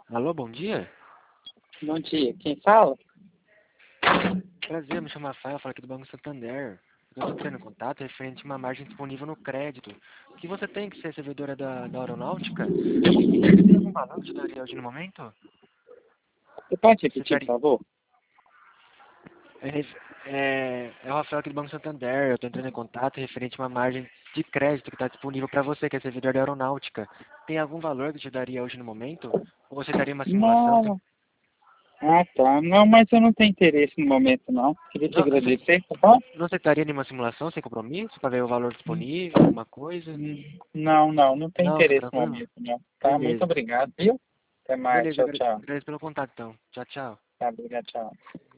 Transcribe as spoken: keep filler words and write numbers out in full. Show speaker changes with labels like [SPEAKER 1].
[SPEAKER 1] Alô, bom dia?
[SPEAKER 2] Bom dia, quem fala?
[SPEAKER 1] Prazer, me chamo Rafael, falo aqui do Banco Santander. Eu estou entrando em contato referente a uma margem disponível no crédito. Que você tem que ser servidora da, da aeronáutica? E você tem algum valor que te daria hoje no momento?
[SPEAKER 2] Você pode
[SPEAKER 1] Você
[SPEAKER 2] repetir, por
[SPEAKER 1] estaria...
[SPEAKER 2] favor?
[SPEAKER 1] É, ref- é, é o Rafael aqui do Banco Santander. Eu estou entrando em contato referente a uma margem de crédito que está disponível para você, que é servidor da aeronáutica. Tem algum valor que te daria hoje no momento? Ou você daria uma simulação? Tem-
[SPEAKER 2] Não. Ah, tá. Não, mas eu não tenho interesse no momento, não. Queria te
[SPEAKER 1] Não, você
[SPEAKER 2] agradecer, tá bom?
[SPEAKER 1] não aceitaria nenhuma simulação sem compromisso para ver o valor disponível, alguma coisa?
[SPEAKER 2] Hum, Não, não, não tenho
[SPEAKER 1] Não, tá
[SPEAKER 2] interesse no
[SPEAKER 1] tranquilo?
[SPEAKER 2] momento, não. Tá, muito
[SPEAKER 1] Beleza.
[SPEAKER 2] obrigado, viu? Até mais,
[SPEAKER 1] Beleza,
[SPEAKER 2] tchau,
[SPEAKER 1] agra-
[SPEAKER 2] tchau.
[SPEAKER 1] agradeço pelo contato, então. Tchau, tchau.
[SPEAKER 2] Tá, obrigado, tchau.